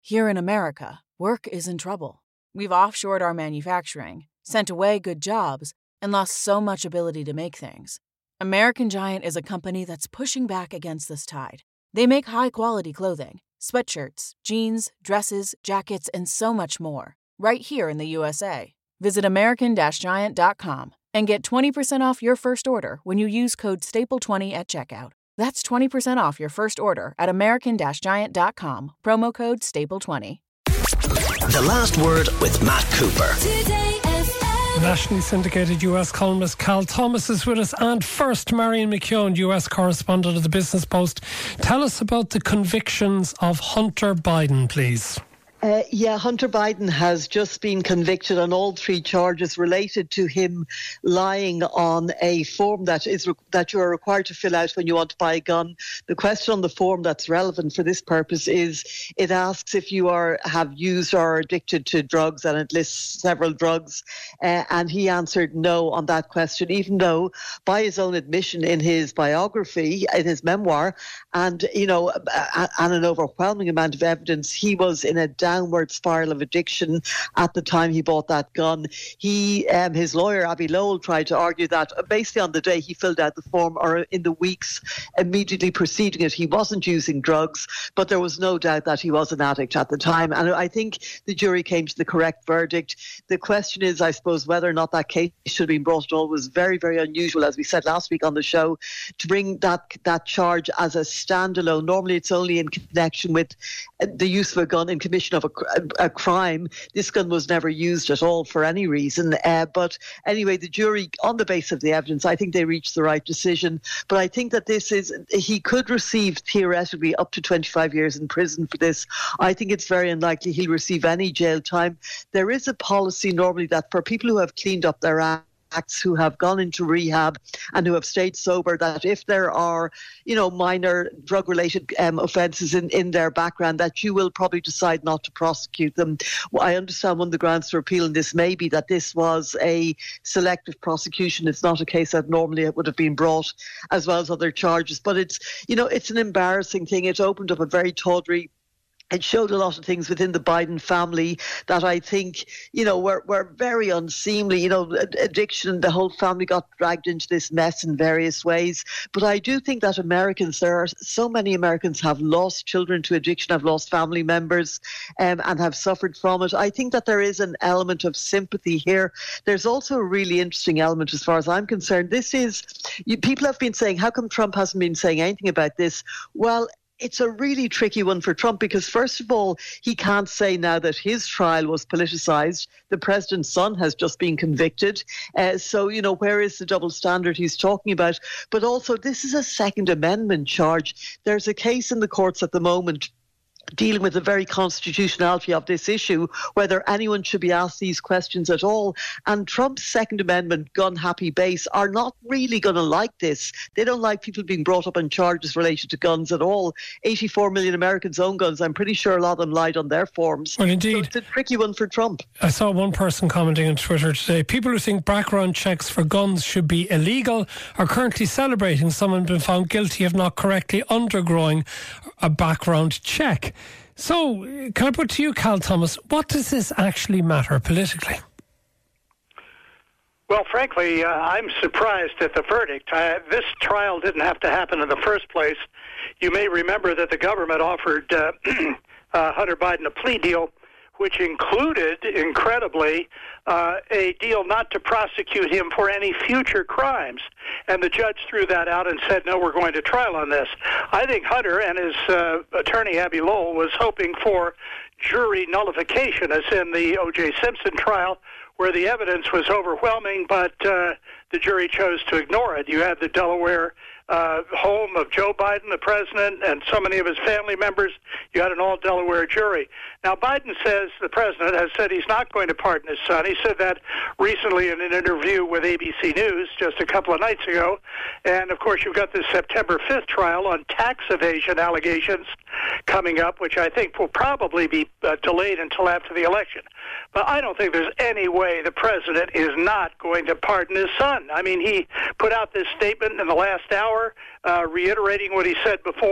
Here in America, work is in trouble. We've offshored our manufacturing, sent away good jobs, and lost so much ability to make things. American Giant is a company that's pushing back against this tide. They make high-quality clothing, sweatshirts, jeans, dresses, jackets, and so much more, right here in the USA. Visit American-Giant.com and get 20% off your first order when you use code STAPLE20 at checkout. That's 20% off your first order at American-Giant.com, promo code STAPLE20. The Last Word with Matt Cooper. Nationally syndicated US columnist Cal Thomas is with us, and first, Marion McKeown, US correspondent of the Business Post. Tell us about the convictions of Hunter Biden, please. Hunter Biden has just been convicted on all three charges related to him lying on a form that you are required to fill out when you want to buy a gun. The question on the form that's relevant for this purpose is it asks if you have used or are addicted to drugs, and it lists several drugs. And he answered no on that question, even though by his own admission in his biography, in his memoir, and an overwhelming amount of evidence, he was in a downward spiral of addiction at the time he bought that gun. His lawyer, Abby Lowell, tried to argue that basically on the day he filled out the form, or in the weeks immediately preceding it, he wasn't using drugs, but there was no doubt that he was an addict at the time. And I think the jury came to the correct verdict. The question is, I suppose, whether or not that case should have been brought at all. Was very, very unusual, as we said last week on the show, to bring that charge as a standalone. Normally it's only in connection with the use of a gun in commission of a crime. This gun was never used at all for any reason. But anyway, the jury, on the basis of the evidence, I think they reached the right decision. But I think that he could receive theoretically up to 25 years in prison for this. I think it's very unlikely he'll receive any jail time. There is a policy normally that for people who have cleaned up their acts, who have gone into rehab and who have stayed sober, that if there are, minor drug-related offences in their background, that you will probably decide not to prosecute them. Well, I understand one of the grounds for appeal in this may be that this was a selective prosecution. It's not a case that normally it would have been brought, as well as other charges. But it's an embarrassing thing. It opened up a very tawdry. It showed a lot of things within the Biden family that I think, were very unseemly. Addiction, the whole family got dragged into this mess in various ways. But I do think that there are so many Americans have lost children to addiction, have lost family members, and have suffered from it. I think that there is an element of sympathy here. There's also a really interesting element as far as I'm concerned. People have been saying, how come Trump hasn't been saying anything about this? Well, it's a really tricky one for Trump because, first of all, he can't say now that his trial was politicised. The president's son has just been convicted. So, where is the double standard he's talking about? But also, this is a Second Amendment charge. There's a case in the courts at the moment dealing with the very constitutionality of this issue, whether anyone should be asked these questions at all. And Trump's Second Amendment gun-happy base are not really going to like this. They don't like people being brought up on charges related to guns at all. 84 million Americans own guns. I'm pretty sure a lot of them lied on their forms. Well, indeed. So it's a tricky one for Trump. I saw one person commenting on Twitter today, people who think background checks for guns should be illegal are currently celebrating someone been found guilty of not correctly undergoing a background check. So, can I put to you, Cal Thomas, what does this actually matter politically? Well, frankly, I'm surprised at the verdict. This trial didn't have to happen in the first place. You may remember that the government offered Hunter Biden a plea deal, which included, incredibly, a deal not to prosecute him for any future crimes. And the judge threw that out and said, no, we're going to trial on this. I think Hunter and his attorney, Abby Lowell, was hoping for jury nullification, as in the O.J. Simpson trial, where the evidence was overwhelming, but the jury chose to ignore it. You had the Delaware home of Joe Biden, the president, and so many of his family members. You had an all-Delaware jury. Now, Biden says, the president has said he's not going to pardon his son. He said that recently in an interview with ABC News just a couple of nights ago. And, of course, you've got this September 5th trial on tax evasion allegations coming up, which I think will probably be delayed until after the election. But I don't think there's any way the president is not going to pardon his son. I mean, he put out this statement in the last hour reiterating what he said before.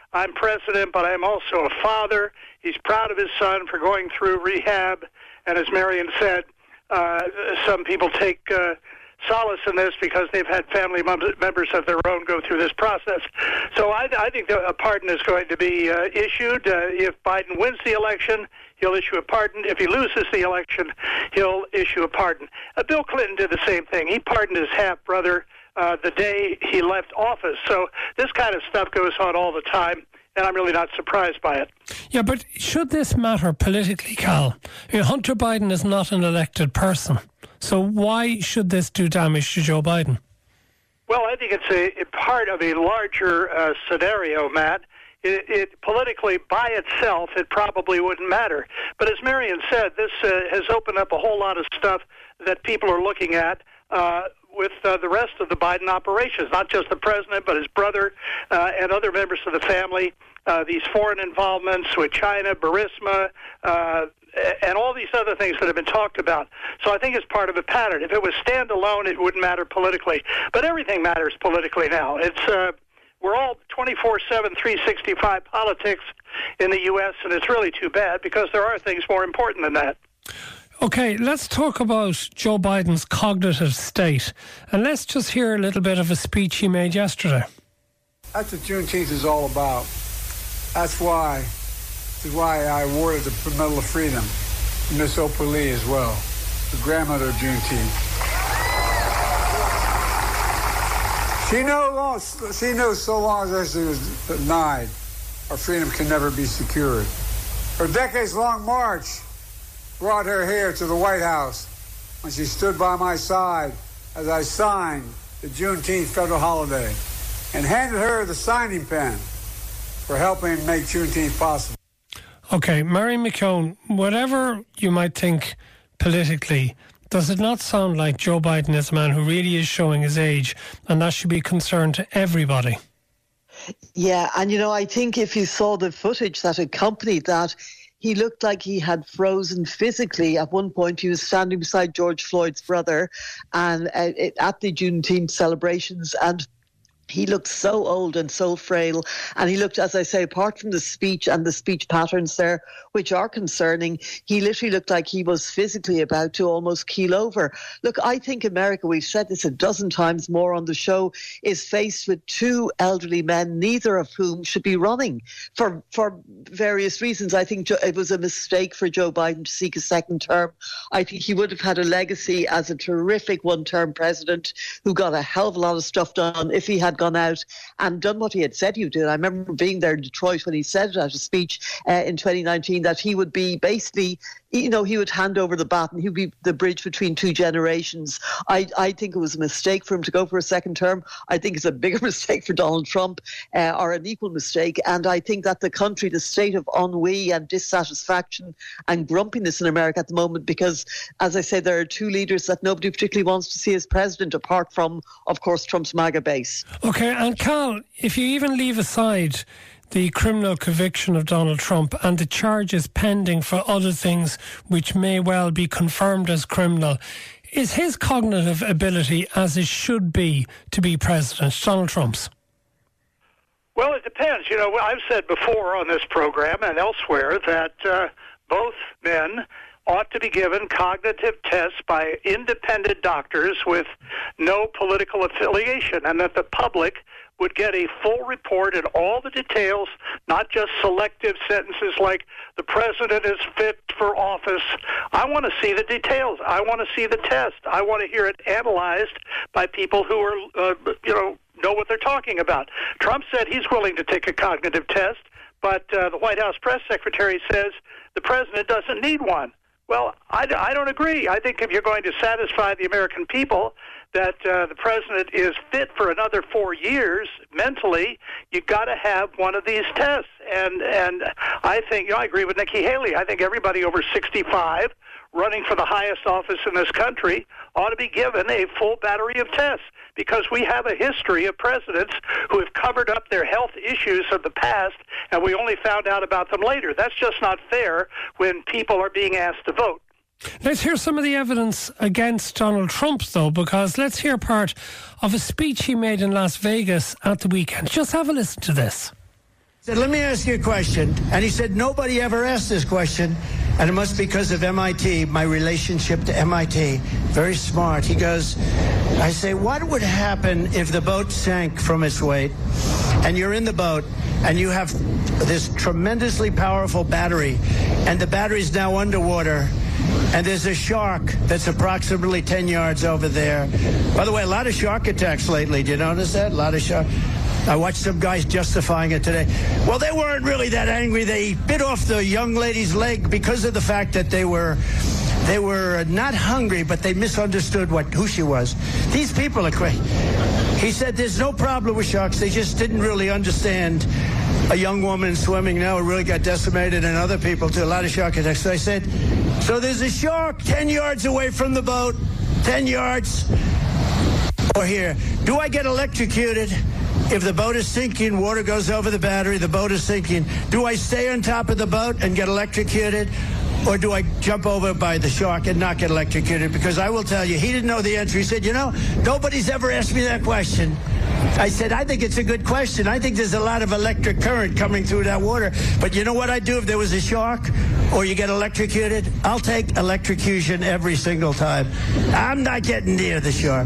I'm president, but I'm also a father. He's proud of his son for going through rehab. And as Marion said, some people take solace in this because they've had family members of their own go through this process. So I think that a pardon is going to be issued. If Biden wins the election, he'll issue a pardon. If he loses the election, he'll issue a pardon. Bill Clinton did the same thing. He pardoned his half-brother the day he left office. So this kind of stuff goes on all the time, and I'm really not surprised by it. Yeah, but should this matter politically, Cal? Hunter Biden is not an elected person. So why should this do damage to Joe Biden? Well, I think it's a part of a larger scenario, Matt. It politically, by itself, it probably wouldn't matter. But as Marion said, this has opened up a whole lot of stuff that people are looking at with the rest of the Biden operations, not just the president, but his brother and other members of the family. These foreign involvements with China, Burisma, and all these other things that have been talked about. So I think it's part of a pattern. If it was standalone, it wouldn't matter politically. But everything matters politically now. It's we're all 24/7, 365 politics in the U.S., and it's really too bad because there are things more important than that. Okay, let's talk about Joe Biden's cognitive state. And let's just hear a little bit of a speech he made yesterday. That's what Juneteenth is all about. That's why I awarded the Medal of Freedom to Miss Oprah Lee as well, the grandmother of Juneteenth. She knows so long as she was denied, our freedom can never be secured. Her decades-long march brought her here to the White House when she stood by my side as I signed the Juneteenth federal holiday and handed her the signing pen for helping make Juneteenth possible. Okay, Marion McKeown, whatever you might think politically, does it not sound like Joe Biden is a man who really is showing his age, and that should be a concern to everybody? Yeah, and I think if you saw the footage that accompanied that, he looked like he had frozen physically. At one point, he was standing beside George Floyd's brother and at the Juneteenth celebrations, and he looked so old and so frail. And he looked, as I say, apart from the speech and the speech patterns there, which are concerning, he literally looked like he was physically about to almost keel over. Look, I think America, we've said this a dozen times more on the show, is faced with two elderly men, neither of whom should be running for various reasons. I think it was a mistake for Joe Biden to seek a second term. I think he would have had a legacy as a terrific one-term president who got a hell of a lot of stuff done if he had gone out and done what he had said he would do. I remember being there in Detroit when he said it at a speech in 2019 that he would be basically, he would hand over the baton. He would be the bridge between two generations. I think it was a mistake for him to go for a second term. I think it's a bigger mistake for Donald Trump, or an equal mistake. And I think that the country, the state of ennui and dissatisfaction and grumpiness in America at the moment, because, as I say, there are two leaders that nobody particularly wants to see as president, apart from, of course, Trump's MAGA base. Okay, and Cal, if you even leave aside the criminal conviction of Donald Trump and the charges pending for other things which may well be confirmed as criminal, is his cognitive ability as it should be to be president, Donald Trump's? Well, it depends. I've said before on this program and elsewhere that both men ought to be given cognitive tests by independent doctors with no political affiliation, and that the public would get a full report and all the details, not just selective sentences like the president is fit for office. I want to see the details. I want to see the test. I want to hear it analyzed by people who are, know what they're talking about. Trump said he's willing to take a cognitive test, but the White House press secretary says the president doesn't need one. Well, I don't agree. I think if you're going to satisfy the American people that the president is fit for another 4 years mentally, you've got to have one of these tests. And I think, I agree with Nikki Haley. I think everybody over 65 running for the highest office in this country ought to be given a full battery of tests, because we have a history of presidents who have covered up their health issues of the past, and we only found out about them later. That's just not fair when people are being asked to vote. Let's hear some of the evidence against Donald Trump, though, because let's hear part of a speech he made in Las Vegas at the weekend. Just have a listen to this. Let me ask you a question. And he said, nobody ever asked this question. And it must be because of MIT, my relationship to MIT. Very smart. He goes, I say, what would happen if the boat sank from its weight and you're in the boat and you have this tremendously powerful battery and the battery's now underwater and there's a shark that's approximately 10 yards over there. By the way, a lot of shark attacks lately. Do you notice that? A lot of shark. I watched some guys justifying it today. Well, they weren't really that angry. They bit off the young lady's leg because of the fact that they were not hungry, but they misunderstood who she was. These people are crazy. He said there's no problem with sharks. They just didn't really understand a young woman swimming now who really got decimated, and other people too. A lot of shark attacks. So I said, so there's a shark 10 yards away from the boat, 10 yards. Or here, do I get electrocuted? If the boat is sinking, water goes over the battery, the boat is sinking. Do I stay on top of the boat and get electrocuted? Or do I jump over by the shark and not get electrocuted? Because I will tell you, he didn't know the answer. He said, nobody's ever asked me that question. I said, I think it's a good question. I think there's a lot of electric current coming through that water. But you know what I'd do if there was a shark or you get electrocuted? I'll take electrocution every single time. I'm not getting near the shark.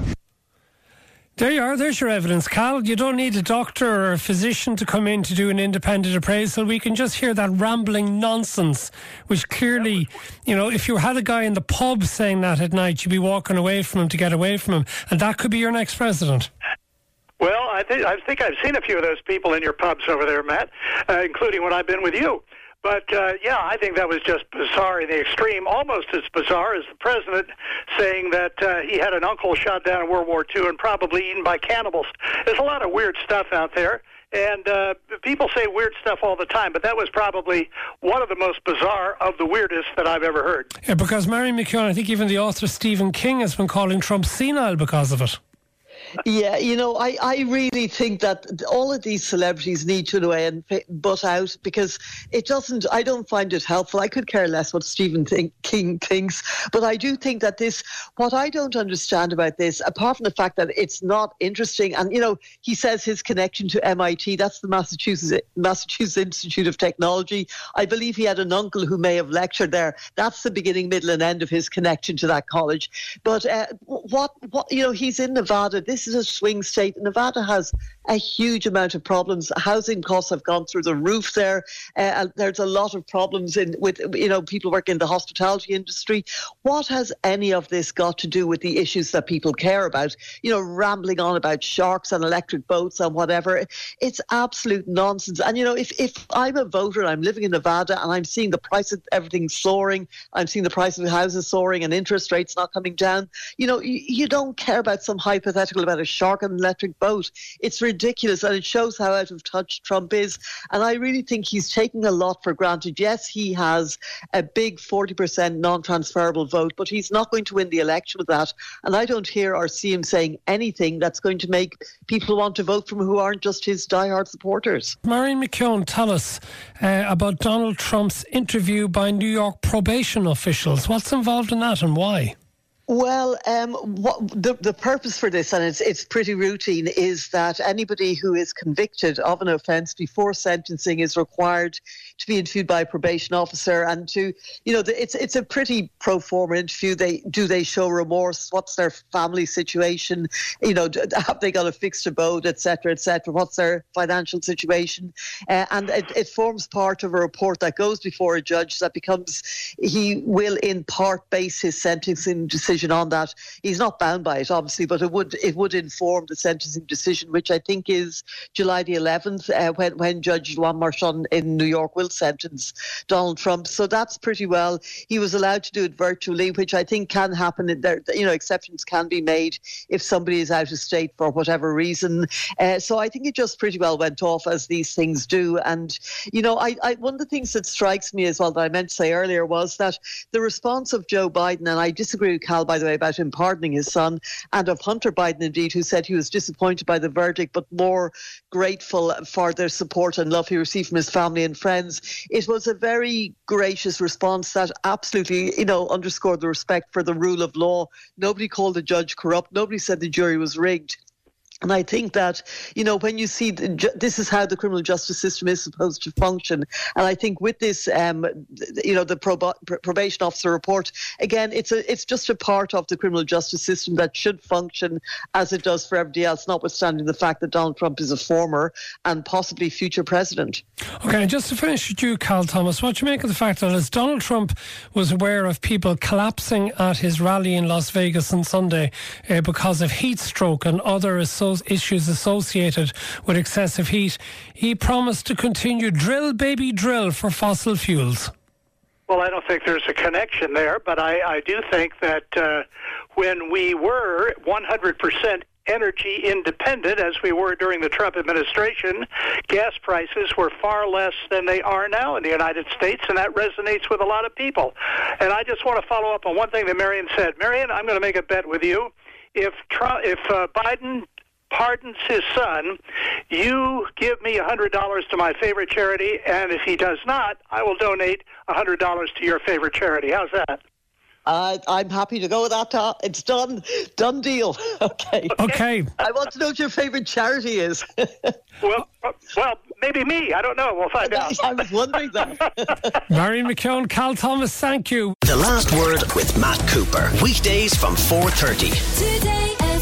There you are. There's your evidence, Cal. You don't need a doctor or a physician to come in to do an independent appraisal. We can just hear that rambling nonsense, which clearly, if you had a guy in the pub saying that at night, you'd be walking away from him to get away from him. And that could be your next president. Well, I think I've seen a few of those people in your pubs over there, Matt, including when I've been with you. But, I think that was just bizarre in the extreme, almost as bizarre as the president saying that he had an uncle shot down in World War II and probably eaten by cannibals. There's a lot of weird stuff out there, and people say weird stuff all the time, but that was probably one of the most bizarre of the weirdest that I've ever heard. Yeah, because Marion McKeown, I think even the author Stephen King has been calling Trump senile because of it. Yeah, I really think that all of these celebrities need to, in a way, and butt out, because I don't find it helpful. I could care less what Stephen King thinks, but I do think that what I don't understand about this, apart from the fact that it's not interesting, and, he says his connection to MIT, that's the Massachusetts Institute of Technology. I believe he had an uncle who may have lectured there. That's the beginning, middle and end of his connection to that college. But he's in Nevada. This is a swing state. Nevada has a huge amount of problems. Housing costs have gone through the roof there. There's a lot of problems with people working in the hospitality industry. What has any of this got to do with the issues that people care about? Rambling on about sharks and electric boats and whatever. It's absolute nonsense. And, if I'm a voter and I'm living in Nevada and I'm seeing the price of everything soaring, I'm seeing the price of houses soaring and interest rates not coming down, you don't care about some hypothetical about a shark and an electric boat. It's ridiculous, and it shows how out of touch Trump is. And I really think he's taking a lot for granted. Yes, he has a big 40% non-transferable vote, but he's not going to win the election with that. And I don't hear or see him saying anything that's going to make people want to vote for him who aren't just his diehard supporters. Marion McKeown, tell us about Donald Trump's interview by New York probation officials. What's involved in that and why? Well, the purpose for this, and it's pretty routine, is that anybody who is convicted of an offence before sentencing is required to be interviewed by a probation officer, and it's a pretty pro forma interview. Do they show remorse? What's their family situation? Have they got a fixed abode, etc., etc.? What's their financial situation? And it forms part of a report that goes before a judge he will in part base his sentencing decision on that. He's not bound by it, obviously, but it would inform the sentencing decision, which I think is July the 11th, when Judge Juan Marchand in New York will sentence Donald Trump. So that's pretty well. He was allowed to do it virtually, which I think can happen. Exceptions can be made if somebody is out of state for whatever reason. So I think it just pretty well went off, as these things do. And, one of the things that strikes me as well that I meant to say earlier was that the response of Joe Biden, and I disagree with Cal, by the way, about him pardoning his son, and of Hunter Biden, indeed, who said he was disappointed by the verdict, but more grateful for their support and love he received from his family and friends. It was a very gracious response that absolutely, underscored the respect for the rule of law. Nobody called the judge corrupt. Nobody said the jury was rigged. And I think that, when you see this is how the criminal justice system is supposed to function. And I think with this, the probation officer report, again, it's just a part of the criminal justice system that should function as it does for everybody else, notwithstanding the fact that Donald Trump is a former and possibly future president. Okay, and just to finish with you, Cal Thomas, what do you make of the fact that as Donald Trump was aware of people collapsing at his rally in Las Vegas on Sunday because of heat stroke and other issues associated with excessive heat, he promised to continue drill, baby, drill for fossil fuels? Well, I don't think there's a connection there, but I do think that when we were 100% energy independent, as we were during the Trump administration, gas prices were far less than they are now in the United States, and that resonates with a lot of people. And I just want to follow up on one thing that Marion said. Marion, I'm going to make a bet with you. If Biden pardons his son, you give me $100 to my favorite charity, and if he does not, I will donate $100 to your favorite charity. How's that? I'm happy to go with that. It's done deal. Okay. I want to know what your favourite charity is. well, maybe me. I don't know. We'll find out. I was wondering that. Marion McKeown, Cal Thomas, thank you. The Last Word with Matt Cooper. Weekdays from 4:30. Today